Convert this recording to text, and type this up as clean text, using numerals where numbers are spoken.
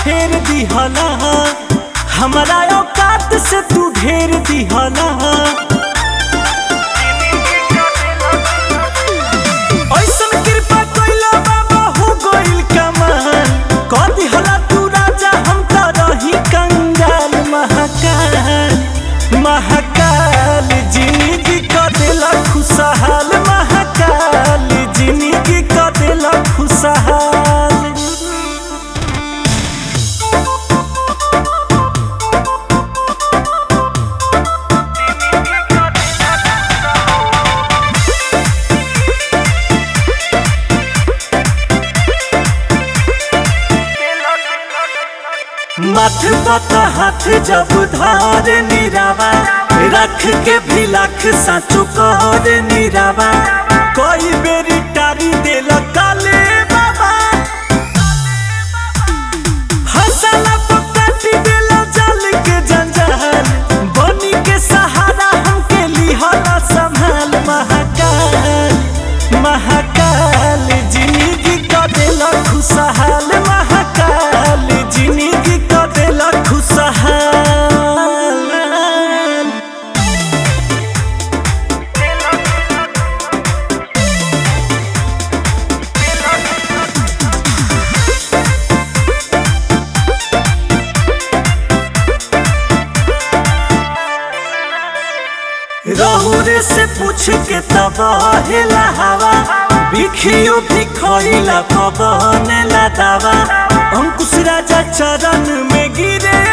फेर दिहला, हमारा औकात से तू ढेर दिहला। ऐसन कृपा कइला बाबा हो गइल कमाल, कह दिहला तू राजा हम त रही कंगाल। महाकाल महाकाल जिंदगी क देला खुशहाल, महाकाल जिंदगी क देला खुशहाल। माथ पत हाथ जब धार निरावा, रख के भी लाख साचो कहर निरावा। कोई बेरी टारी देल काले बाबा, हंसला पकाटी देल जल के जंजाल। बनी के सहारा हमके लिहला संभाल, महाकाल महाकाल जिंदगी क देल खुशहाल। महाकाल जिंदगी क देल खुशहाल। रहुरे से पूछ के तब हेला हवा, बिखियो बिखइला पवन ला दावा। अंकुश राजा चरण में गिरे